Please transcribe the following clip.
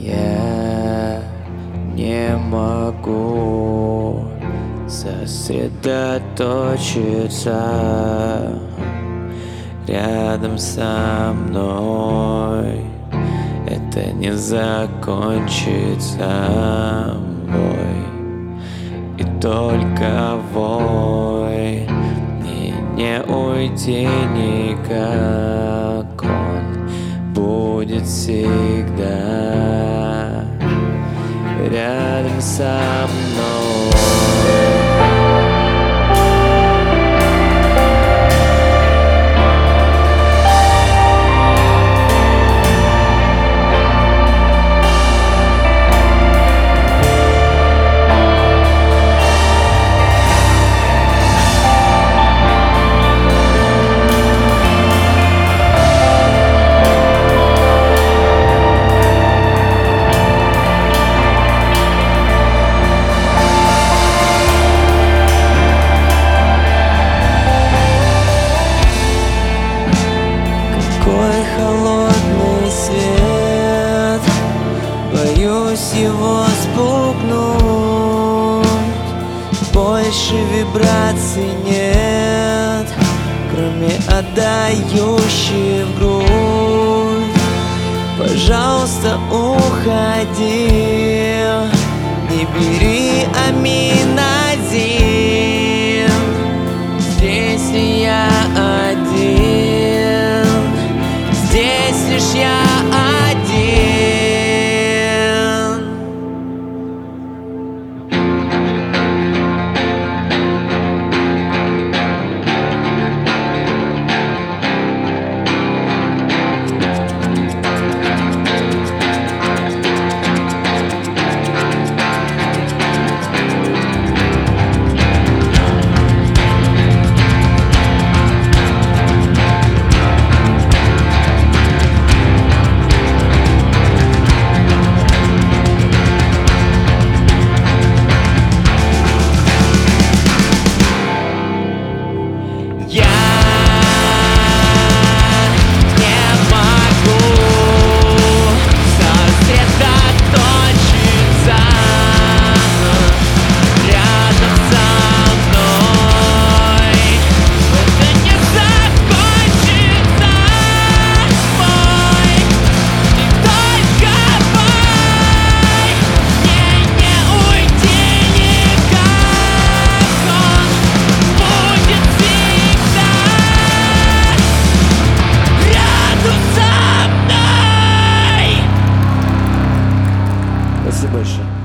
Я не могу сосредоточиться рядом со мной. Это не закончится бой, и только вой. И не уйти никак, он будет всегда рядом со мной. Какой холодный свет, боюсь его спугнуть. Больше вибраций нет, кроме отдающей в грудь. Пожалуйста, уходи, не бери аминозин. Здесь я один, здесь лишь я один. Спасибо большое.